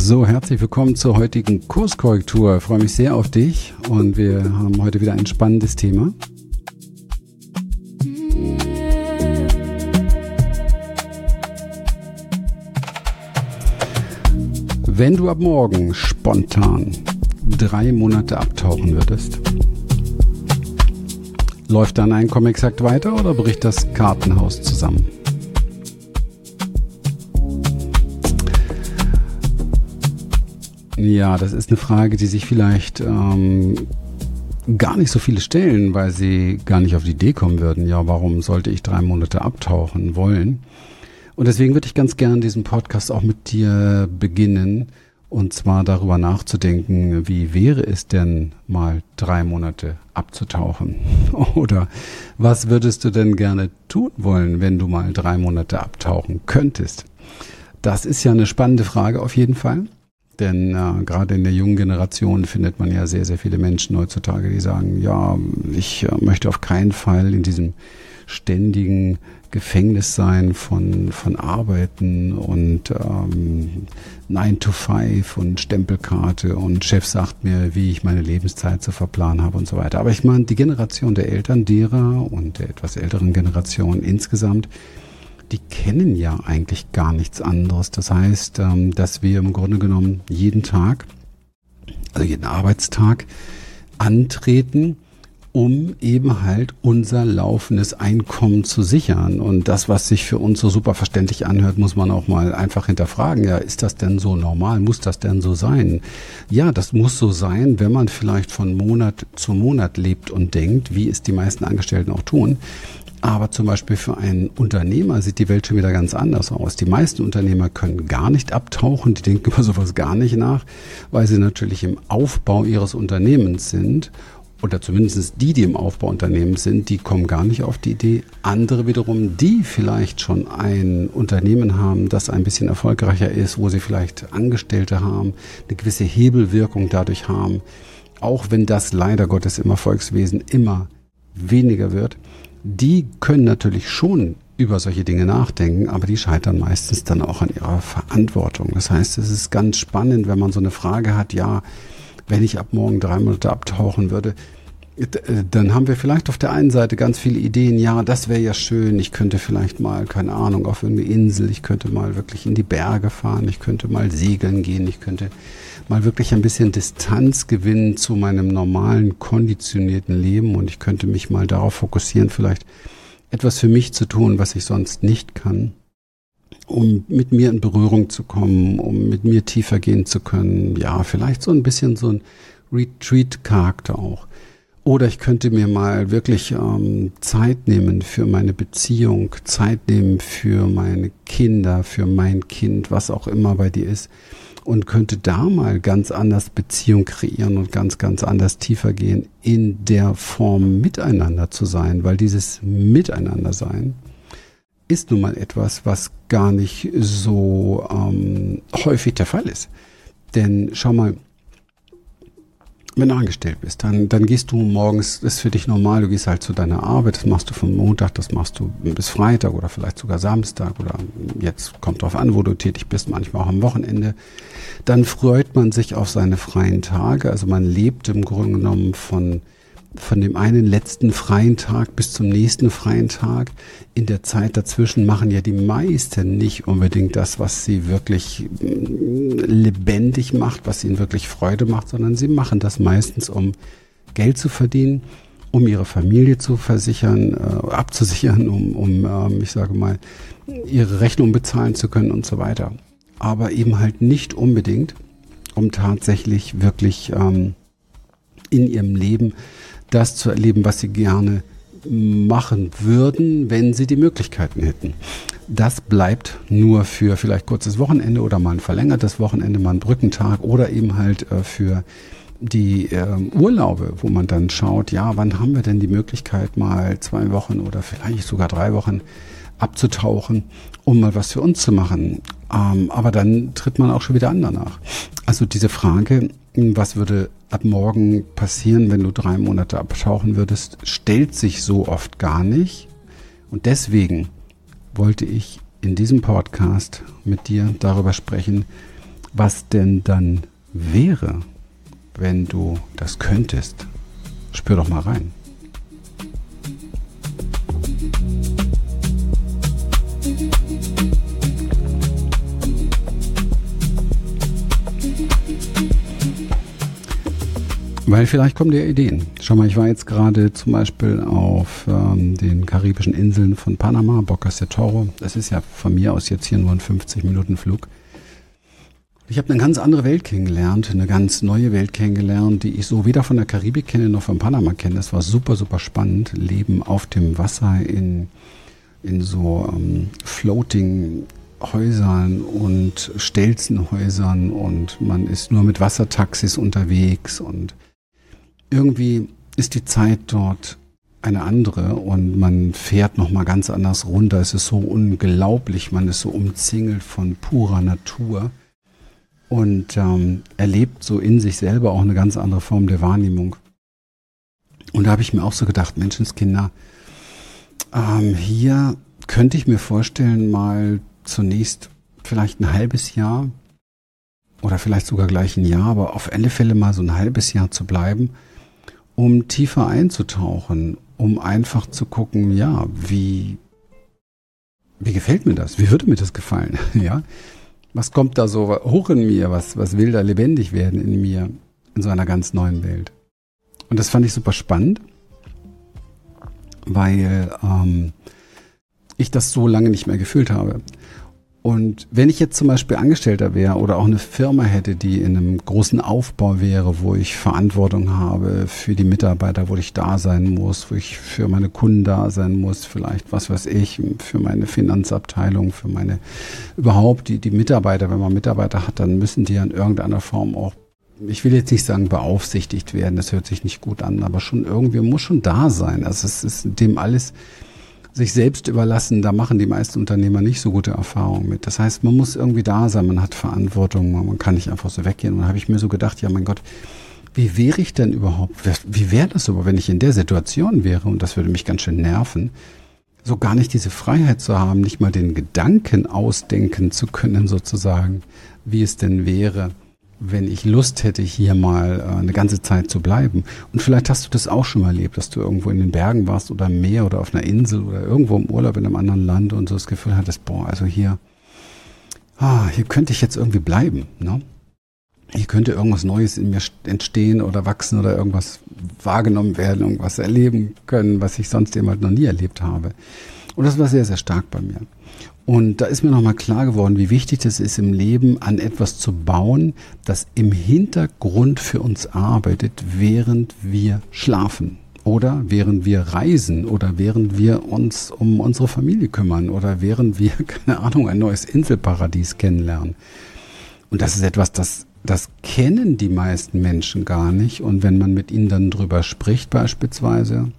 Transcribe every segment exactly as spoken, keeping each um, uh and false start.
So, herzlich willkommen zur heutigen Kurskorrektur. Ich freue mich sehr auf dich und wir haben heute wieder ein spannendes Thema. Wenn du ab morgen spontan drei Monate abtauchen würdest, läuft dann ein Comic-Sack weiter oder bricht das Kartenhaus zusammen? Ja, das ist eine Frage, die sich vielleicht ähm, gar nicht so viele stellen, weil sie gar nicht auf die Idee kommen würden. Ja, warum sollte ich drei Monate abtauchen wollen? Und deswegen würde ich ganz gerne diesen Podcast auch mit dir beginnen, und zwar darüber nachzudenken, wie wäre es denn mal drei Monate abzutauchen? Oder was würdest du denn gerne tun wollen, wenn du mal drei Monate abtauchen könntest? Das ist ja eine spannende Frage auf jeden Fall. Denn äh, gerade in der jungen Generation findet man ja sehr, sehr viele Menschen heutzutage, die sagen, ja, ich äh, möchte auf keinen Fall in diesem ständigen Gefängnis sein von von Arbeiten und ähm, nine to five und Stempelkarte und Chef sagt mir, wie ich meine Lebenszeit zu verplanen habe und so weiter. Aber ich meine, die Generation der Eltern, derer und der etwas älteren Generation insgesamt, die kennen ja eigentlich gar nichts anderes. Das heißt, dass wir im Grunde genommen jeden Tag, also jeden Arbeitstag, antreten, um eben halt unser laufendes Einkommen zu sichern. Und das, was sich für uns so super verständlich anhört, muss man auch mal einfach hinterfragen. Ja, ist das denn so normal? Muss das denn so sein? Ja, das muss so sein, wenn man vielleicht von Monat zu Monat lebt und denkt, wie es die meisten Angestellten auch tun. Aber zum Beispiel für einen Unternehmer sieht die Welt schon wieder ganz anders aus. Die meisten Unternehmer können gar nicht abtauchen, die denken über sowas gar nicht nach, weil sie natürlich im Aufbau ihres Unternehmens sind. Oder zumindest die, die im Aufbauunternehmen sind, die kommen gar nicht auf die Idee. Andere wiederum, die vielleicht schon ein Unternehmen haben, das ein bisschen erfolgreicher ist, wo sie vielleicht Angestellte haben, eine gewisse Hebelwirkung dadurch haben, auch wenn das leider Gottes im Erfolgswesen immer weniger wird. Die können natürlich schon über solche Dinge nachdenken, aber die scheitern meistens dann auch an ihrer Verantwortung. Das heißt, es ist ganz spannend, wenn man so eine Frage hat, ja, wenn ich ab morgen drei Monate abtauchen würde, dann haben wir vielleicht auf der einen Seite ganz viele Ideen, ja, das wäre ja schön, ich könnte vielleicht mal, keine Ahnung, auf irgendeine Insel, ich könnte mal wirklich in die Berge fahren, ich könnte mal segeln gehen, ich könnte mal wirklich ein bisschen Distanz gewinnen zu meinem normalen, konditionierten Leben und ich könnte mich mal darauf fokussieren, vielleicht etwas für mich zu tun, was ich sonst nicht kann, um mit mir in Berührung zu kommen, um mit mir tiefer gehen zu können. Ja, vielleicht so ein bisschen so ein Retreat-Charakter auch. Oder ich könnte mir mal wirklich ähm, Zeit nehmen für meine Beziehung, Zeit nehmen für meine Kinder, für mein Kind, was auch immer bei dir ist. Und könnte da mal ganz anders Beziehung kreieren und ganz, ganz anders tiefer gehen, in der Form miteinander zu sein. Weil dieses Miteinander-Sein ist nun mal etwas, was gar nicht so ähm, häufig der Fall ist. Denn schau mal, wenn du angestellt bist, dann, dann gehst du morgens, das ist für dich normal, du gehst halt zu deiner Arbeit, das machst du von Montag, das machst du bis Freitag oder vielleicht sogar Samstag oder jetzt kommt drauf an, wo du tätig bist, manchmal auch am Wochenende. Dann freut man sich auf seine freien Tage, also man lebt im Grunde genommen von von dem einen letzten freien Tag bis zum nächsten freien Tag. In der Zeit dazwischen machen ja die meisten nicht unbedingt das, was sie wirklich lebendig macht, was ihnen wirklich Freude macht, sondern sie machen das meistens, um Geld zu verdienen, um ihre Familie zu versichern, äh, abzusichern, um, um ähm, ich sage mal, ihre Rechnung bezahlen zu können und so weiter. Aber eben halt nicht unbedingt, um tatsächlich wirklich ähm, in ihrem Leben das zu erleben, was sie gerne machen würden, wenn sie die Möglichkeiten hätten. Das bleibt nur für vielleicht kurzes Wochenende oder mal ein verlängertes Wochenende, mal einen Brückentag oder eben halt äh, für die äh, Urlaube, wo man dann schaut, ja, wann haben wir denn die Möglichkeit, mal zwei Wochen oder vielleicht sogar drei Wochen abzutauchen, um mal was für uns zu machen. Ähm, aber dann tritt man auch schon wieder an danach. Also diese Frage, was würde ab morgen passieren, wenn du drei Monate abtauchen würdest, stellt sich so oft gar nicht. Und deswegen wollte ich in diesem Podcast mit dir darüber sprechen, was denn dann wäre, wenn du das könntest. Spür doch mal rein. Weil vielleicht kommen dir Ideen. Schau mal, ich war jetzt gerade zum Beispiel auf ähm, den karibischen Inseln von Panama, Bocas de Toro. Das ist ja von mir aus jetzt hier nur ein fünfzig Minuten Flug. Ich habe eine ganz andere Welt kennengelernt, eine ganz neue Welt kennengelernt, die ich so weder von der Karibik kenne noch von Panama kenne. Das war super, super spannend. Leben auf dem Wasser in, in so ähm, Floating Häusern und Stelzenhäusern und man ist nur mit Wassertaxis unterwegs und irgendwie ist die Zeit dort eine andere und man fährt nochmal ganz anders runter. Es ist so unglaublich, man ist so umzingelt von purer Natur und ähm, erlebt so in sich selber auch eine ganz andere Form der Wahrnehmung. Und da habe ich mir auch so gedacht, Menschenskinder, ähm, hier könnte ich mir vorstellen, mal zunächst vielleicht ein halbes Jahr oder vielleicht sogar gleich ein Jahr, aber auf alle Fälle mal so ein halbes Jahr zu bleiben, um tiefer einzutauchen, um einfach zu gucken, ja, wie, wie gefällt mir das? Wie würde mir das gefallen? Ja, was kommt da so hoch in mir? Was, was will da lebendig werden in mir in so einer ganz neuen Welt? Und das fand ich super spannend, weil ähm, ich das so lange nicht mehr gefühlt habe. Und wenn ich jetzt zum Beispiel Angestellter wäre oder auch eine Firma hätte, die in einem großen Aufbau wäre, wo ich Verantwortung habe für die Mitarbeiter, wo ich da sein muss, wo ich für meine Kunden da sein muss, vielleicht, was weiß ich, für meine Finanzabteilung, für meine, überhaupt die, die Mitarbeiter, wenn man Mitarbeiter hat, dann müssen die ja in irgendeiner Form auch, ich will jetzt nicht sagen beaufsichtigt werden, das hört sich nicht gut an, aber schon irgendwie muss schon da sein. Also es ist dem alles sich selbst überlassen, da machen die meisten Unternehmer nicht so gute Erfahrungen mit. Das heißt, man muss irgendwie da sein, man hat Verantwortung, man kann nicht einfach so weggehen. Und da habe ich mir so gedacht, ja mein Gott, wie wäre ich denn überhaupt, wie wäre das aber, wenn ich in der Situation wäre, und das würde mich ganz schön nerven, so gar nicht diese Freiheit zu haben, nicht mal den Gedanken ausdenken zu können sozusagen, wie es denn wäre, wenn ich Lust hätte, hier mal äh, eine ganze Zeit zu bleiben. Und vielleicht hast du das auch schon mal erlebt, dass du irgendwo in den Bergen warst oder im Meer oder auf einer Insel oder irgendwo im Urlaub in einem anderen Land und so das Gefühl hattest, boah, also hier, ah, hier könnte ich jetzt irgendwie bleiben, ne? Hier könnte irgendwas Neues in mir entstehen oder wachsen oder irgendwas wahrgenommen werden, irgendwas erleben können, was ich sonst eben halt noch nie erlebt habe. Und das war sehr, sehr stark bei mir. Und da ist mir nochmal klar geworden, wie wichtig es ist, im Leben an etwas zu bauen, das im Hintergrund für uns arbeitet, während wir schlafen oder während wir reisen oder während wir uns um unsere Familie kümmern oder während wir, keine Ahnung, ein neues Inselparadies kennenlernen. Und das ist etwas, das, das kennen die meisten Menschen gar nicht. Und wenn man mit ihnen dann drüber spricht beispielsweise,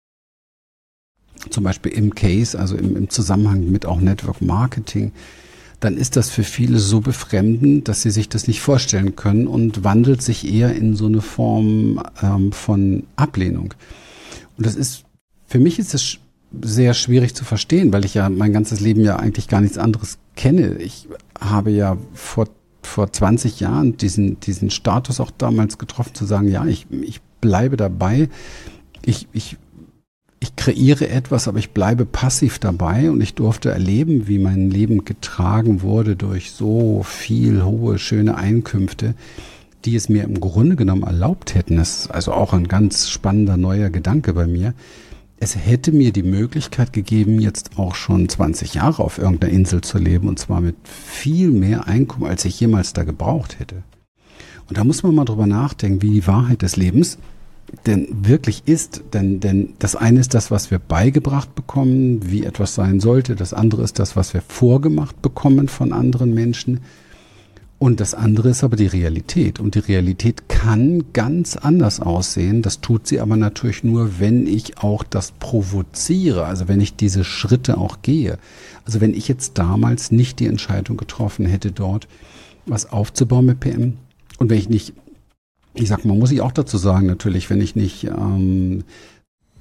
zum Beispiel im Case, also im, im Zusammenhang mit auch Network Marketing, dann ist das für viele so befremdend, dass sie sich das nicht vorstellen können und wandelt sich eher in so eine Form ähm, von Ablehnung. Und das ist, für mich ist es sehr schwierig zu verstehen, weil ich ja mein ganzes Leben ja eigentlich gar nichts anderes kenne. Ich habe ja vor, vor zwanzig Jahren diesen, diesen Status auch damals getroffen, zu sagen, ja, ich, ich bleibe dabei, ich, ich Ich kreiere etwas, aber ich bleibe passiv dabei und ich durfte erleben, wie mein Leben getragen wurde durch so viel hohe, schöne Einkünfte, die es mir im Grunde genommen erlaubt hätten. Das ist also auch ein ganz spannender neuer Gedanke bei mir. Es hätte mir die Möglichkeit gegeben, jetzt auch schon zwanzig Jahre auf irgendeiner Insel zu leben und zwar mit viel mehr Einkommen, als ich jemals da gebraucht hätte. Und da muss man mal drüber nachdenken, wie die Wahrheit des Lebens denn wirklich ist, denn, denn das eine ist das, was wir beigebracht bekommen, wie etwas sein sollte, das andere ist das, was wir vorgemacht bekommen von anderen Menschen und das andere ist aber die Realität und die Realität kann ganz anders aussehen, das tut sie aber natürlich nur, wenn ich auch das provoziere, also wenn ich diese Schritte auch gehe, also wenn ich jetzt damals nicht die Entscheidung getroffen hätte, dort was aufzubauen mit P M und wenn ich nicht Ich sag mal, muss ich auch dazu sagen, natürlich, wenn ich nicht ähm,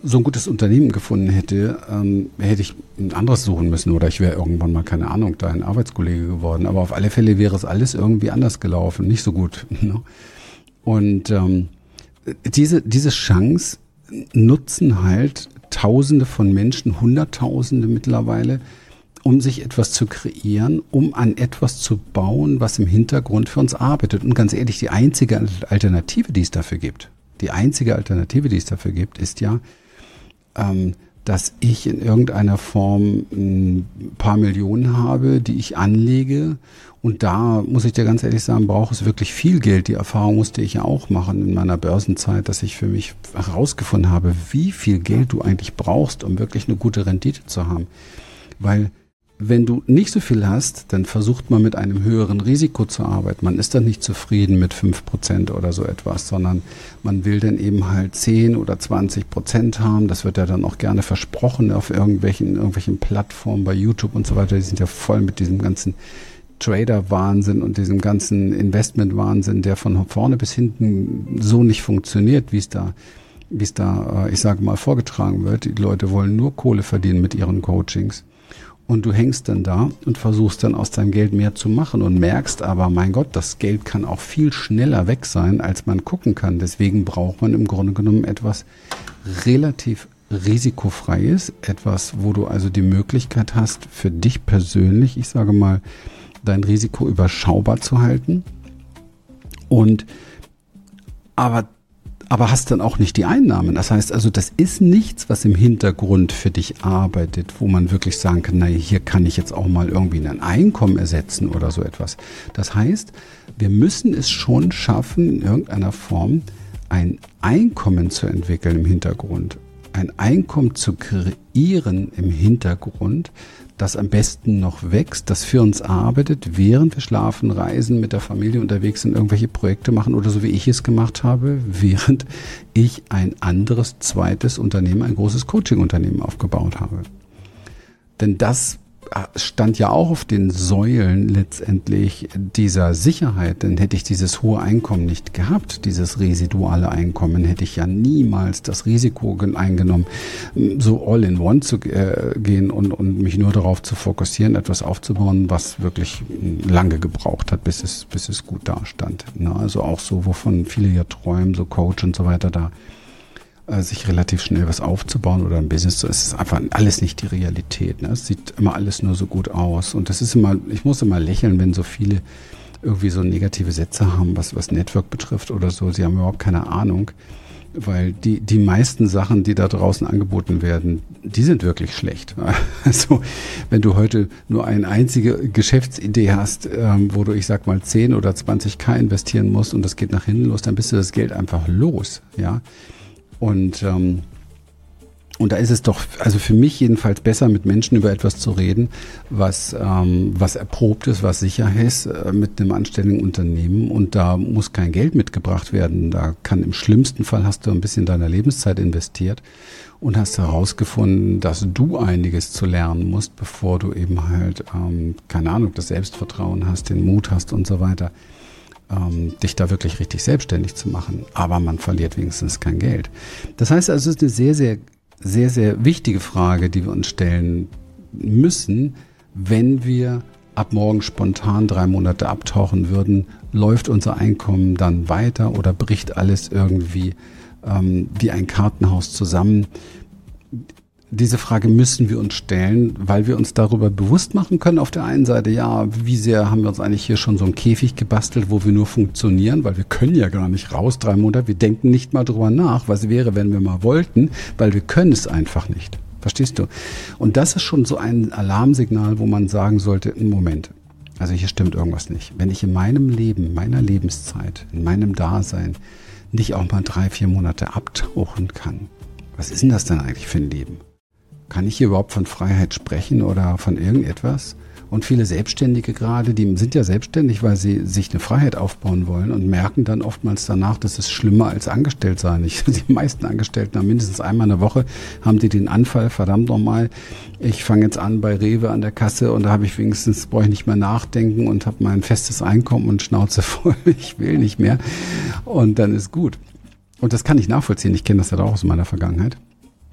so ein gutes Unternehmen gefunden hätte, ähm, hätte ich ein anderes suchen müssen oder ich wäre irgendwann mal, keine Ahnung, da ein Arbeitskollege geworden. Aber auf alle Fälle wäre es alles irgendwie anders gelaufen, nicht so gut. Ne? Und ähm, diese, diese Chance nutzen halt Tausende von Menschen, Hunderttausende mittlerweile, um sich etwas zu kreieren, um an etwas zu bauen, was im Hintergrund für uns arbeitet. Und ganz ehrlich, die einzige Alternative, die es dafür gibt, die einzige Alternative, die es dafür gibt, ist ja, ähm, dass ich in irgendeiner Form ein paar Millionen habe, die ich anlege. Und da muss ich dir ganz ehrlich sagen, braucht es wirklich viel Geld. Die Erfahrung musste ich ja auch machen in meiner Börsenzeit, dass ich für mich herausgefunden habe, wie viel Geld du eigentlich brauchst, um wirklich eine gute Rendite zu haben. Weil wenn du nicht so viel hast, dann versucht man mit einem höheren Risiko zu arbeiten. Man ist dann nicht zufrieden mit fünf Prozent oder so etwas, sondern man will dann eben halt zehn oder zwanzig Prozent haben. Das wird ja dann auch gerne versprochen auf irgendwelchen, irgendwelchen Plattformen bei YouTube und so weiter. Die sind ja voll mit diesem ganzen Trader-Wahnsinn und diesem ganzen Investment-Wahnsinn, der von vorne bis hinten so nicht funktioniert, wie es da, wie es da, ich sage mal, vorgetragen wird. Die Leute wollen nur Kohle verdienen mit ihren Coachings. Und du hängst dann da und versuchst dann aus deinem Geld mehr zu machen und merkst aber, mein Gott, das Geld kann auch viel schneller weg sein, als man gucken kann. Deswegen braucht man im Grunde genommen etwas relativ risikofreies, etwas, wo du also die Möglichkeit hast, für dich persönlich, ich sage mal, dein Risiko überschaubar zu halten. Und aber aber hast dann auch nicht die Einnahmen. Das heißt also, das ist nichts, was im Hintergrund für dich arbeitet, wo man wirklich sagen kann, naja, hier kann ich jetzt auch mal irgendwie ein Einkommen ersetzen oder so etwas. Das heißt, wir müssen es schon schaffen, in irgendeiner Form ein Einkommen zu entwickeln im Hintergrund. Ein Einkommen zu kreieren im Hintergrund, das am besten noch wächst, das für uns arbeitet, während wir schlafen, reisen, mit der Familie unterwegs sind, irgendwelche Projekte machen oder so wie ich es gemacht habe, während ich ein anderes, zweites Unternehmen, ein großes Coaching-Unternehmen aufgebaut habe. Denn das stand ja auch auf den Säulen letztendlich dieser Sicherheit, denn hätte ich dieses hohe Einkommen nicht gehabt, dieses residuale Einkommen, hätte ich ja niemals das Risiko eingenommen, so all in one zu äh, gehen und, und mich nur darauf zu fokussieren, etwas aufzubauen, was wirklich lange gebraucht hat, bis es, bis es gut dastand. Na, also auch so, wovon viele ja träumen, so Coach und so weiter, da sich relativ schnell was aufzubauen oder ein Business zu, es ist einfach alles nicht die Realität. Ne? Es sieht immer alles nur so gut aus und das ist immer, ich muss immer lächeln, wenn so viele irgendwie so negative Sätze haben, was, was Network betrifft oder so. Sie haben überhaupt keine Ahnung, weil die, die meisten Sachen, die da draußen angeboten werden, die sind wirklich schlecht. Also, wenn du heute nur eine einzige Geschäftsidee hast, ähm, wo du, ich sag mal, zehn oder zwanzig K investieren musst und das geht nach hinten los, dann bist du das Geld einfach los, ja. Und, ähm, und da ist es doch, also für mich jedenfalls besser, mit Menschen über etwas zu reden, was, ähm, was erprobt ist, was sicher ist, äh, mit einem anständigen Unternehmen. Und da muss kein Geld mitgebracht werden. Da kann im schlimmsten Fall hast du ein bisschen deiner Lebenszeit investiert und hast herausgefunden, dass du einiges zu lernen musst, bevor du eben halt, ähm, keine Ahnung, das Selbstvertrauen hast, den Mut hast und so weiter. Dich da wirklich richtig selbstständig zu machen. Aber man verliert wenigstens kein Geld. Das heißt also, es ist eine sehr, sehr, sehr, sehr wichtige Frage, die wir uns stellen müssen, wenn wir ab morgen spontan drei Monate abtauchen würden. Läuft unser Einkommen dann weiter oder bricht alles irgendwie ähm, wie ein Kartenhaus zusammen? Diese Frage müssen wir uns stellen, weil wir uns darüber bewusst machen können. Auf der einen Seite, ja, wie sehr haben wir uns eigentlich hier schon so einen Käfig gebastelt, wo wir nur funktionieren, weil wir können ja gar nicht raus, drei Monate. Wir denken nicht mal drüber nach, was wäre, wenn wir mal wollten, weil wir können es einfach nicht. Verstehst du? Und das ist schon so ein Alarmsignal, wo man sagen sollte, Moment, also hier stimmt irgendwas nicht. Wenn ich in meinem Leben, meiner Lebenszeit, in meinem Dasein nicht auch mal drei, vier Monate abtauchen kann, was ist denn das dann eigentlich für ein Leben? Kann ich hier überhaupt von Freiheit sprechen oder von irgendetwas? Und viele Selbstständige gerade, die sind ja selbstständig, weil sie sich eine Freiheit aufbauen wollen und merken dann oftmals danach, das ist schlimmer als angestellt sein. Ich, die meisten Angestellten haben mindestens einmal in der Woche, haben die den Anfall, verdammt nochmal, ich fange jetzt an bei Rewe an der Kasse und da habe ich wenigstens, brauche ich nicht mehr nachdenken und habe mein festes Einkommen und Schnauze voll, ich will nicht mehr und dann ist gut. Und das kann ich nachvollziehen, ich kenne das ja auch aus meiner Vergangenheit.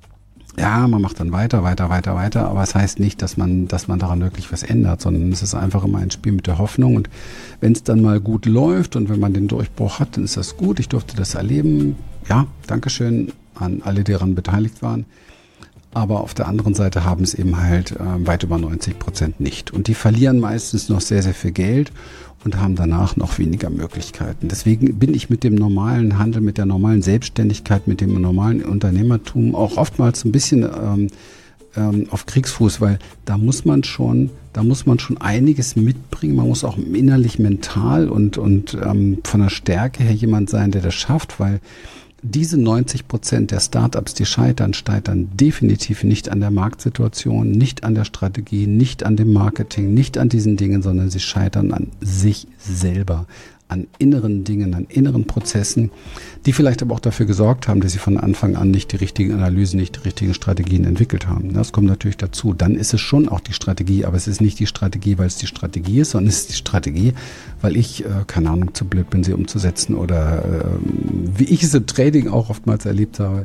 Ja, man macht dann weiter, weiter, weiter, weiter, aber es heißt nicht, dass man, dass man daran wirklich was ändert, sondern es ist einfach immer ein Spiel mit der Hoffnung. Und wenn es dann mal gut läuft und wenn man den Durchbruch hat, dann ist das gut. Ich durfte das erleben. Ja, Dankeschön an alle, die daran beteiligt waren. Aber auf der anderen Seite haben es eben halt äh, weit über neunzig Prozent nicht. Und die verlieren meistens noch sehr, sehr viel Geld und haben danach noch weniger Möglichkeiten. Deswegen bin ich mit dem normalen Handel, mit der normalen Selbstständigkeit, mit dem normalen Unternehmertum auch oftmals ein bisschen ähm, ähm, auf Kriegsfuß, weil da muss man schon, da muss man schon einiges mitbringen. Man muss auch innerlich, mental und, und ähm, von der Stärke her jemand sein, der das schafft, weil diese neunzig Prozent der Startups, die scheitern, scheitern definitiv nicht an der Marktsituation, nicht an der Strategie, nicht an dem Marketing, nicht an diesen Dingen, sondern sie scheitern an sich selber, an inneren Dingen, an inneren Prozessen, die vielleicht aber auch dafür gesorgt haben, dass sie von Anfang an nicht die richtigen Analysen, nicht die richtigen Strategien entwickelt haben. Das kommt natürlich dazu. Dann ist es schon auch die Strategie, aber es ist nicht die Strategie, weil es die Strategie ist, sondern es ist die Strategie, weil ich, äh, keine Ahnung, zu blöd bin, sie umzusetzen oder äh, wie ich es im Trading auch oftmals erlebt habe,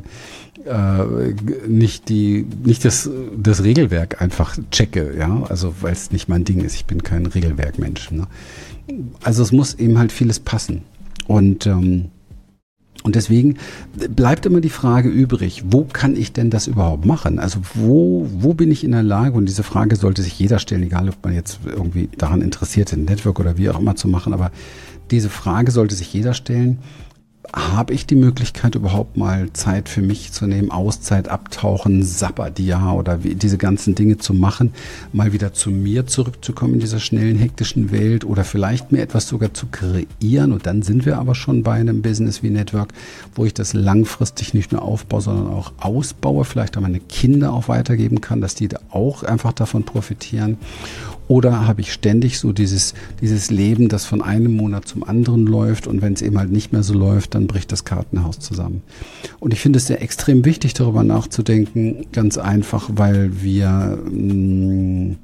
äh, nicht die, nicht das, das Regelwerk einfach checke, ja, also weil es nicht mein Ding ist. Ich bin kein Regelwerkmensch, ne? Also es muss eben halt vieles passen. Und, ähm, und deswegen bleibt immer die Frage übrig, wo kann ich denn das überhaupt machen? Also wo, wo bin ich in der Lage? Und diese Frage sollte sich jeder stellen, egal ob man jetzt irgendwie daran interessiert ist, ein Network oder wie auch immer zu machen. Aber diese Frage sollte sich jeder stellen. Habe ich die Möglichkeit, überhaupt mal Zeit für mich zu nehmen, Auszeit, Abtauchen, Sabbatjahr oder wie, diese ganzen Dinge zu machen, mal wieder zu mir zurückzukommen in dieser schnellen, hektischen Welt oder vielleicht mir etwas sogar zu kreieren. Und dann sind wir aber schon bei einem Business wie Network, wo ich das langfristig nicht nur aufbaue, sondern auch ausbaue, vielleicht auch meine Kinder auch weitergeben kann, dass die da auch einfach davon profitieren. Oder habe ich ständig so dieses, dieses Leben, das von einem Monat zum anderen läuft und wenn es eben halt nicht mehr so läuft, dann bricht das Kartenhaus zusammen. Und ich finde es sehr extrem wichtig, darüber nachzudenken, ganz einfach, weil wir, mh,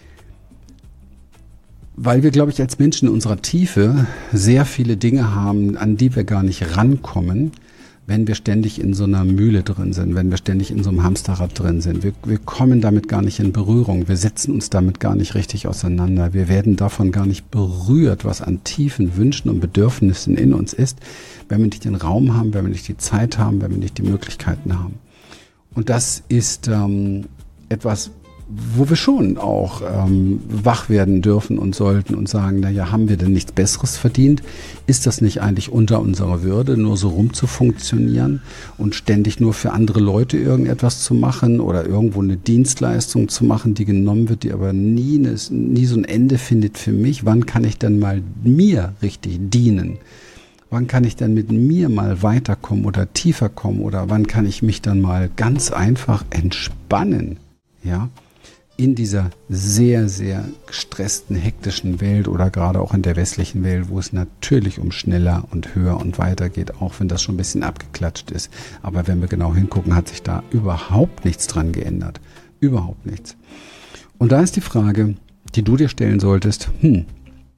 weil wir, glaube ich, als Menschen in unserer Tiefe sehr viele Dinge haben, an die wir gar nicht rankommen, wenn wir ständig in so einer Mühle drin sind, wenn wir ständig in so einem Hamsterrad drin sind. Wir, wir kommen damit gar nicht in Berührung, wir setzen uns damit gar nicht richtig auseinander, wir werden davon gar nicht berührt, was an tiefen Wünschen und Bedürfnissen in uns ist, wenn wir nicht den Raum haben, wenn wir nicht die Zeit haben, wenn wir nicht die Möglichkeiten haben. Und das ist ähm, etwas, wo wir schon auch ähm, wach werden dürfen und sollten und sagen, naja, haben wir denn nichts Besseres verdient? Ist das nicht eigentlich unter unserer Würde, nur so rumzufunktionieren und ständig nur für andere Leute irgendetwas zu machen oder irgendwo eine Dienstleistung zu machen, die genommen wird, die aber nie, eine, nie so ein Ende findet für mich? Wann kann ich denn mal mir richtig dienen? Wann kann ich denn mit mir mal weiterkommen oder tiefer kommen? Oder wann kann ich mich dann mal ganz einfach entspannen? Ja, in dieser sehr, sehr gestressten, hektischen Welt oder gerade auch in der westlichen Welt, wo es natürlich um schneller und höher und weiter geht, auch wenn das schon ein bisschen abgeklatscht ist. Aber wenn wir genau hingucken, hat sich da überhaupt nichts dran geändert. Überhaupt nichts. Und da ist die Frage, die du dir stellen solltest, hm,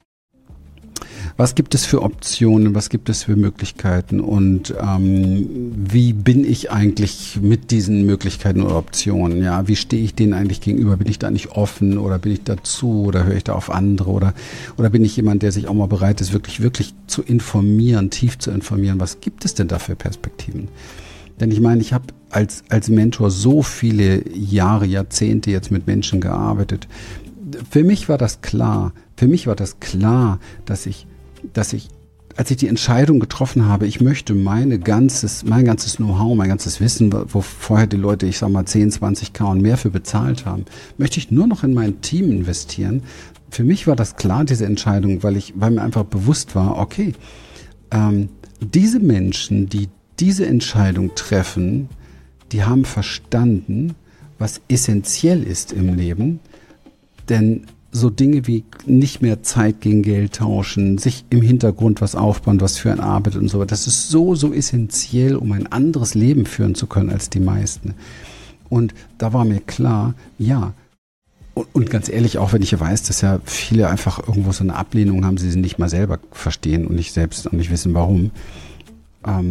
was gibt es für Optionen, was gibt es für Möglichkeiten und ähm, wie bin ich eigentlich mit diesen Möglichkeiten oder Optionen? Ja, wie stehe ich denen eigentlich gegenüber? Bin ich da nicht offen oder bin ich dazu oder höre ich da auf andere oder oder bin ich jemand, der sich auch mal bereit ist, wirklich wirklich zu informieren, tief zu informieren? Was gibt es denn da für Perspektiven? Denn ich meine, ich habe als als Mentor so viele Jahre, Jahrzehnte jetzt mit Menschen gearbeitet. Für mich war das klar. Für mich war das klar, dass ich dass ich, als ich die Entscheidung getroffen habe, ich möchte meine ganzes, mein ganzes Know-how, mein ganzes Wissen, wo vorher die Leute, ich sag mal, zehn, zwanzig K und mehr für bezahlt haben, möchte ich nur noch in mein Team investieren. Für mich war das klar, diese Entscheidung, weil ich, weil mir einfach bewusst war, okay, ähm, diese Menschen, die diese Entscheidung treffen, die haben verstanden, was essentiell ist im Leben, denn so Dinge wie nicht mehr Zeit gegen Geld tauschen, sich im Hintergrund was aufbauen, was für eine Arbeit und so, das ist so, so essentiell, um ein anderes Leben führen zu können als die meisten. Und da war mir klar, ja, und, und ganz ehrlich, auch wenn ich weiß, dass ja viele einfach irgendwo so eine Ablehnung haben, sie sie nicht mal selber verstehen und nicht selbst und nicht wissen, warum, ähm,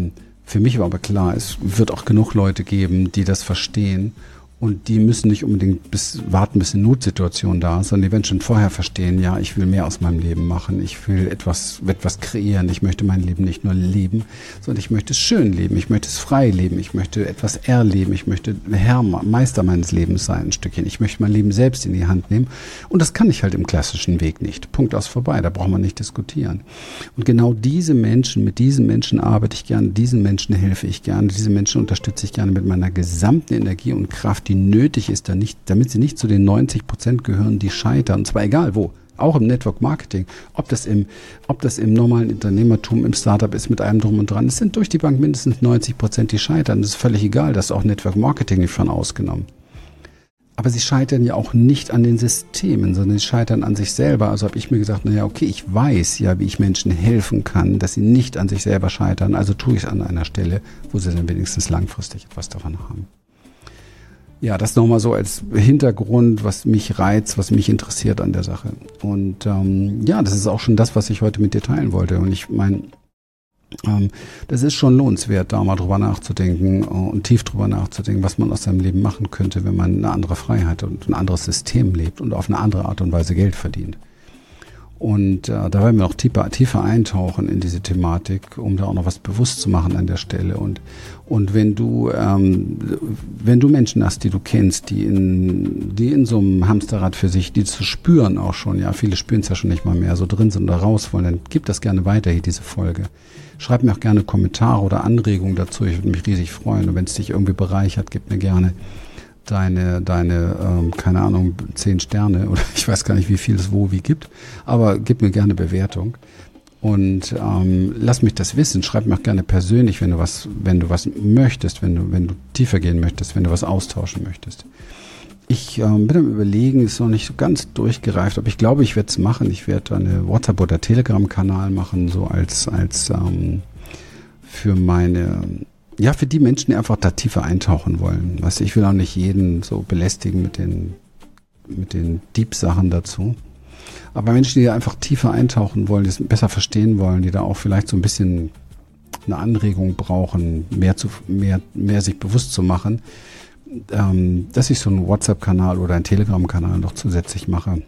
Für mich war aber klar, es wird auch genug Leute geben, die das verstehen. Und die müssen nicht unbedingt bis warten, bis eine Notsituation da ist, sondern die werden schon vorher verstehen, ja, ich will mehr aus meinem Leben machen, ich will etwas, etwas kreieren, ich möchte mein Leben nicht nur leben, sondern ich möchte es schön leben, ich möchte es frei leben, ich möchte etwas erleben, ich möchte Herr, Meister meines Lebens sein, ein Stückchen, ich möchte mein Leben selbst in die Hand nehmen und das kann ich halt im klassischen Weg nicht. Punkt aus vorbei, da braucht man nicht diskutieren. Und genau diese Menschen, mit diesen Menschen arbeite ich gerne, diesen Menschen helfe ich gerne, diese Menschen unterstütze ich gerne mit meiner gesamten Energie und Kraft, die nötig ist, damit sie nicht zu den neunzig Prozent gehören, die scheitern. Und zwar egal wo, auch im Network Marketing, ob das im, ob das im normalen Unternehmertum, im Startup ist, mit allem drum und dran. Es sind durch die Bank mindestens neunzig Prozent, die scheitern. Das ist völlig egal, das ist auch Network Marketing nicht von ausgenommen. Aber sie scheitern ja auch nicht an den Systemen, sondern sie scheitern an sich selber. Also habe ich mir gesagt, naja, okay, ich weiß ja, wie ich Menschen helfen kann, dass sie nicht an sich selber scheitern. Also tue ich es an einer Stelle, wo sie dann wenigstens langfristig etwas davon haben. Ja, das nochmal so als Hintergrund, was mich reizt, was mich interessiert an der Sache. Und ähm, ja, das ist auch schon das, was ich heute mit dir teilen wollte. Und ich meine, ähm, das ist schon lohnenswert, da mal drüber nachzudenken und tief drüber nachzudenken, was man aus seinem Leben machen könnte, wenn man eine andere Freiheit und ein anderes System lebt und auf eine andere Art und Weise Geld verdient. Und äh, da werden wir noch tiefer, tiefer eintauchen in diese Thematik, um da auch noch was bewusst zu machen an der Stelle. Und und wenn du ähm, wenn du Menschen hast, die du kennst, die in die in so einem Hamsterrad für sich, die zu spüren auch schon, ja, viele spüren es ja schon nicht mal mehr, so drin sind oder raus wollen, dann gib das gerne weiter hier, diese Folge. Schreib mir auch gerne Kommentare oder Anregungen dazu. Ich würde mich riesig freuen. Und wenn es dich irgendwie bereichert, gib mir gerne deine, deine, ähm, keine Ahnung, zehn Sterne oder ich weiß gar nicht, wie viel es wo wie gibt, aber gib mir gerne Bewertung und ähm, lass mich das wissen. Schreib mir auch gerne persönlich, wenn du was, wenn du was möchtest, wenn du, wenn du tiefer gehen möchtest, wenn du was austauschen möchtest. Ich ähm, bin am Überlegen, ist noch nicht so ganz durchgereift, aber ich glaube, ich werde es machen. Ich werde eine WhatsApp- oder Telegram-Kanal machen, so als, als ähm, für meine Ja, für die Menschen, die einfach da tiefer eintauchen wollen. Weißt du, ich will auch nicht jeden so belästigen mit den, mit den Deep-Sachen dazu. Aber Menschen, die da einfach tiefer eintauchen wollen, die es besser verstehen wollen, die da auch vielleicht so ein bisschen eine Anregung brauchen, mehr zu, mehr, mehr sich bewusst zu machen, ähm, dass ich so einen WhatsApp-Kanal oder einen Telegram-Kanal noch zusätzlich mache,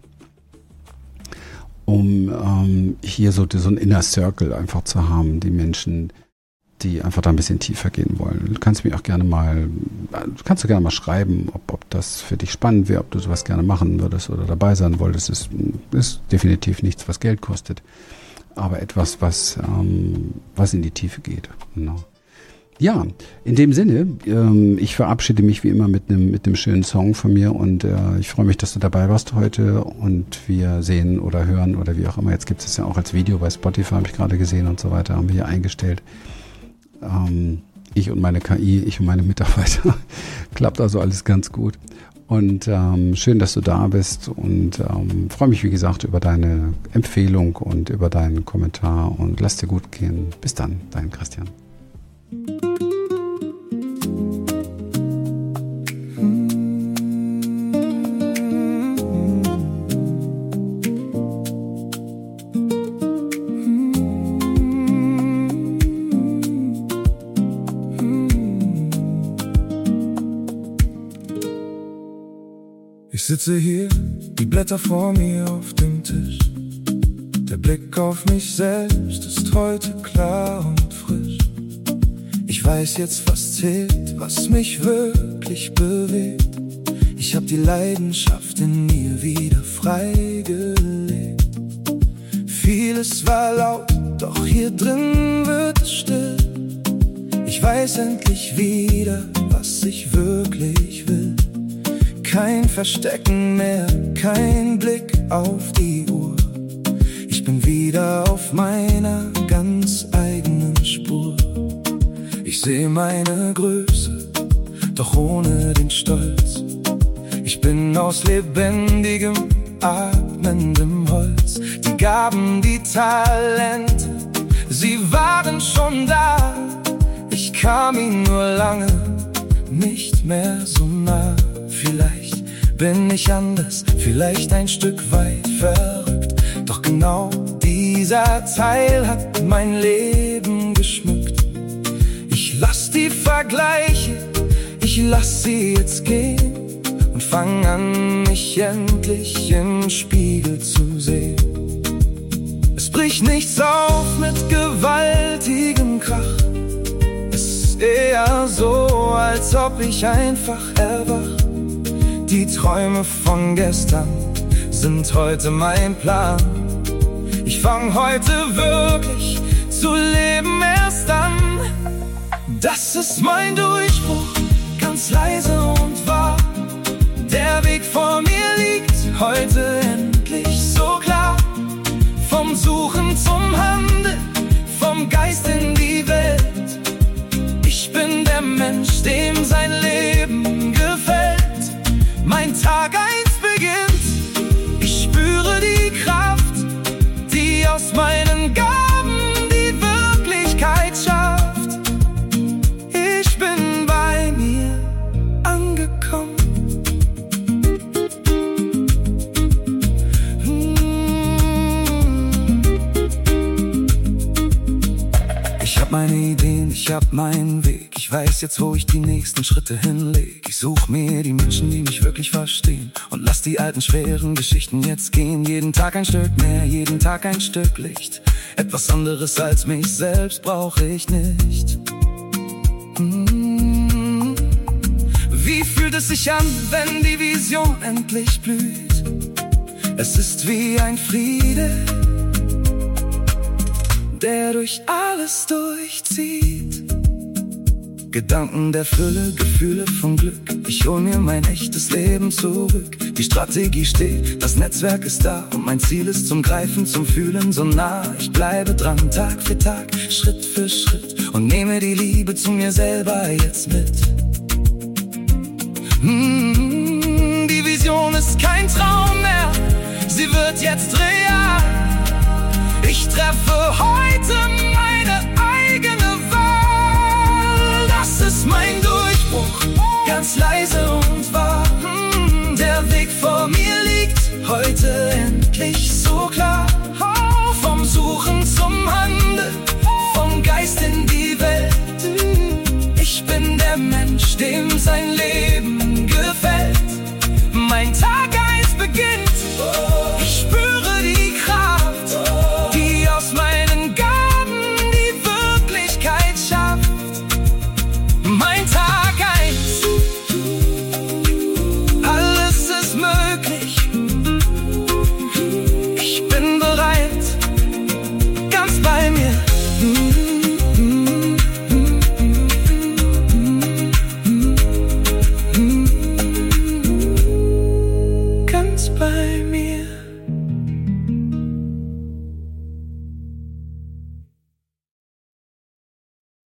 um ähm, hier so, so einen Inner Circle einfach zu haben, die Menschen, die einfach da ein bisschen tiefer gehen wollen. Du kannst mir auch gerne mal, kannst du gerne mal schreiben, ob, ob das für dich spannend wäre, ob du sowas gerne machen würdest oder dabei sein wolltest. Das ist, ist definitiv nichts, was Geld kostet, aber etwas, was, ähm, was in die Tiefe geht. Genau. Ja, in dem Sinne, ähm, ich verabschiede mich wie immer mit einem mit einem schönen Song von mir und äh, ich freue mich, dass du dabei warst heute und wir sehen oder hören oder wie auch immer. Jetzt gibt es ja auch als Video bei Spotify, habe ich gerade gesehen und so weiter, haben wir hier eingestellt. Ähm, ich und meine K I, ich und meine Mitarbeiter. Klappt also alles ganz gut. Und ähm, schön, dass du da bist und ähm, freue mich, wie gesagt, über deine Empfehlung und über deinen Kommentar und lass dir gut gehen. Bis dann, dein Christian. Ich sitze hier, die Blätter vor mir auf dem Tisch. Der Blick auf mich selbst ist heute klar und frisch. Ich weiß jetzt, was zählt, was mich wirklich bewegt. Ich hab die Leidenschaft in mir wieder freigelegt. Vieles war laut, doch hier drin wird es still. Ich weiß endlich wieder, was ich wirklich will. Kein Verstecken mehr, kein Blick auf die Uhr. Ich bin wieder auf meiner ganz eigenen Spur. Ich sehe meine Größe, doch ohne den Stolz. Ich bin aus lebendigem, atmendem Holz. Die Gaben, die Talente, sie waren schon da. Ich kam ihnen nur lange nicht mehr so nah. Vielleicht bin ich anders, vielleicht ein Stück weit verrückt. Doch genau dieser Teil hat mein Leben geschmückt. Ich die Vergleiche, ich lass sie jetzt gehen und fang an, mich endlich im Spiegel zu sehen. Es bricht nichts auf mit gewaltigem Krach. Es ist eher so, als ob ich einfach erwach. Die Träume von gestern sind heute mein Plan. Ich fang heute wirklich zu leben erst an. Das ist mein Durchbruch, ganz leise und wahr. Der Weg vor mir liegt heute endlich so klar. Vom Suchen zum Handeln, vom Geist in die Welt. Ich bin der Mensch, dem sein Leben gefällt. Mein Tag eins beginnt, ich spüre die Kraft, die aus meinen Gaben die Wirklichkeit schafft. Ich bin bei mir angekommen. Ich hab meine Ideen, ich hab meinen Weg. Ich weiß jetzt, wo ich die nächsten Schritte hinleg. Ich such mir die Menschen, die mich wirklich verstehen, und lass die alten schweren Geschichten jetzt gehen. Jeden Tag ein Stück mehr, jeden Tag ein Stück Licht. Etwas anderes als mich selbst brauche ich nicht. mmh. Wie fühlt es sich an, wenn die Vision endlich blüht? Es ist wie ein Friede, der durch alles durchzieht. Gedanken der Fülle, Gefühle von Glück. Ich hol mir mein echtes Leben zurück. Die Strategie steht, das Netzwerk ist da, und mein Ziel ist zum Greifen, zum Fühlen so nah. Ich bleibe dran, Tag für Tag, Schritt für Schritt, und nehme die Liebe zu mir selber jetzt mit. mmh, Die Vision ist kein Traum mehr, sie wird jetzt real. Ich treffe heute